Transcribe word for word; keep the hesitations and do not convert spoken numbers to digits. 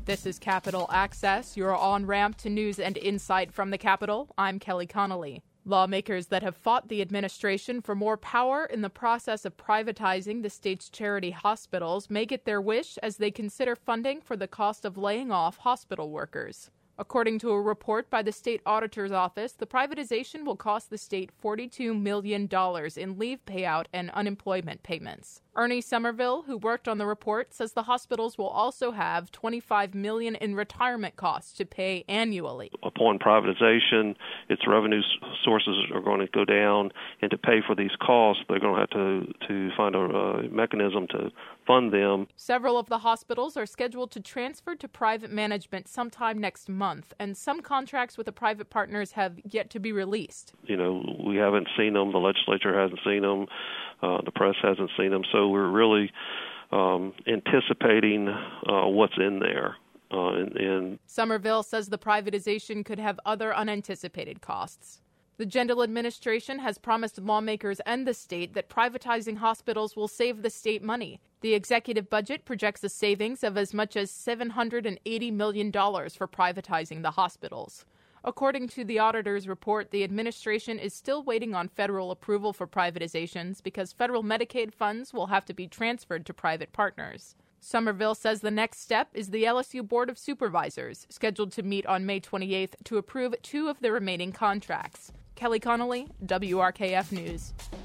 This is Capitol Access, your on-ramp to news and insight from the Capitol. I'm Kelly Connolly. Lawmakers that have fought the administration for more power in the process of privatizing the state's charity hospitals may get their wish as they consider funding for the cost of laying off hospital workers. According to a report by the state auditor's office, the privatization will cost the state forty-two million dollars in leave payout and unemployment payments. Ernie Somerville, who worked on the report, says the hospitals will also have twenty-five million dollars in retirement costs to pay annually. Upon privatization, its revenue sources are going to go down, and to pay for these costs, they're going to have to, to find a, a mechanism to fund them. Several of the hospitals are scheduled to transfer to private management sometime next month, and some contracts with the private partners have yet to be released. You know, we haven't seen them. The legislature hasn't seen them. Uh, the press hasn't seen them. So we're really um, anticipating uh, what's in there. Uh, and, and Somerville says the privatization could have other unanticipated costs. The Jindal administration has promised lawmakers and the state that privatizing hospitals will save the state money. The executive budget projects a savings of as much as seven hundred eighty million dollars for privatizing the hospitals. According to the auditor's report, the administration is still waiting on federal approval for privatizations because federal Medicaid funds will have to be transferred to private partners. Somerville says the next step is the L S U Board of Supervisors, scheduled to meet on May twenty-eighth to approve two of the remaining contracts. Kelly Connolly, W R K F News.